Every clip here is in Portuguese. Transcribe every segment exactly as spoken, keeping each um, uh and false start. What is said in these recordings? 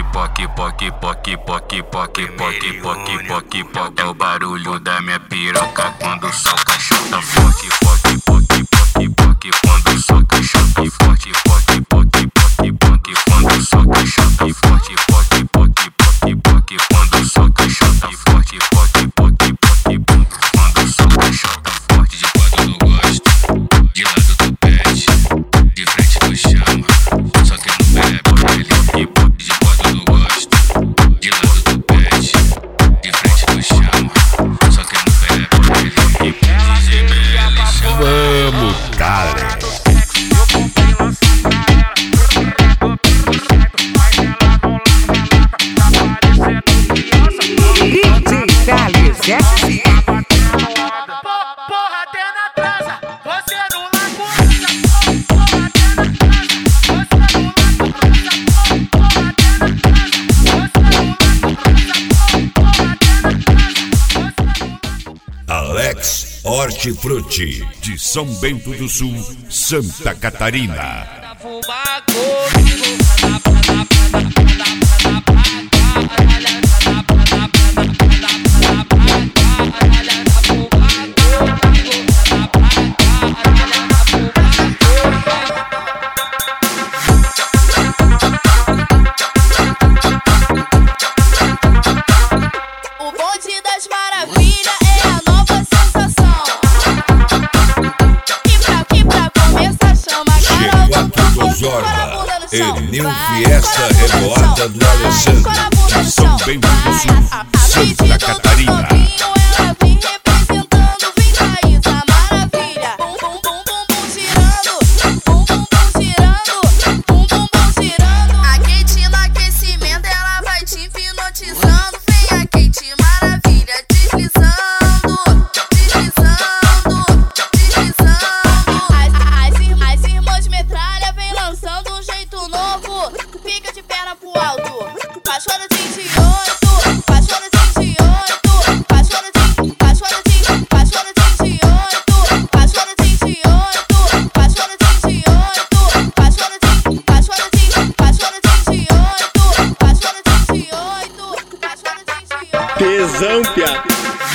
poque, poque, poque, poque, poque, poque, poque, poque, poque. É o barulho da minha piroca quando soca, chota forte, poque, poque, poque, poque, quando soca, chota forte, poque, poque, poque, poque, quando soca, chota forte, poque, poque, poque, poque, quando soca, chota forte, poque, poque, poque, poque, quando soca, chota forte. De quatro eu gosto, de lado tu pede, de frente tu chama, só que não bebe ele. De quatro eu gosto, de lado tu pede, de frente tu chama, só que não bebe ele. Vamos, cara. Alex Hortifruti, de São Bento do Sul, Santa Catarina. O bonde das maravilhas é a nova sensação. E pra, e pra começar chama G quatro do Zorba, Enil Fiesta Revoada do Alessandro, de São Bento do Sul, Santa Catarina. Ela vem representando, vem raiz a maravilha. Bum, bum, bum, bum, bum, girando. Bum, bum, bum, girando. Bum, bum, bum, girando. A quente no aquecimento, ela vai te hipnotizando. Vem a quente maravilha, deslizando, deslizando, deslizando. As, as, ir- as irmãs metralha vem lançando um jeito novo. Fica de perna pro alto, paixona de vinte e oito, paixona de vinte e oito, paixona de, paixona de, paixona de vinte e oito, paixona de vinte e oito, paixona de vinte e oito, paixona de, paixona de, paixona de vinte e oito, paixona de vinte e oito, paixona de vinte e oito. Tesão, piá.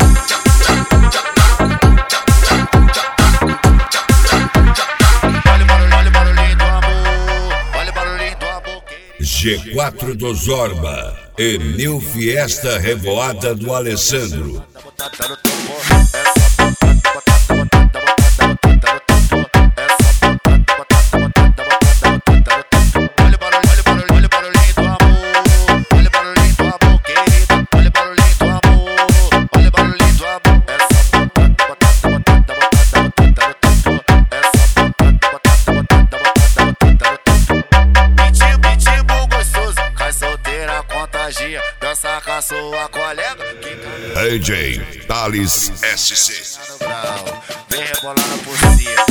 G quatro do Zorba, Enil Fiesta Revoada do Alessandro. Dança com a sua colega D J Thales S C. Vem rebolando por cima.